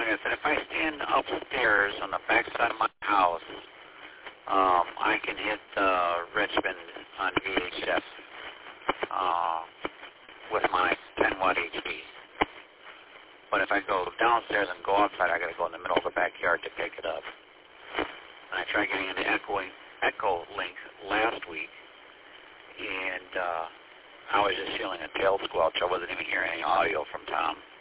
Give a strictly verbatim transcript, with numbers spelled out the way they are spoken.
I said, if I stand upstairs on the back side of my house, um, I can hit uh, Richmond on V H F uh, with my ten watt H D. But if I go downstairs and go outside, I got to go in the middle of the backyard to pick it up. And I tried getting into Echoing, Echo Link last week, and uh, I was just feeling a tail squelch. I wasn't even hearing any audio from Tom.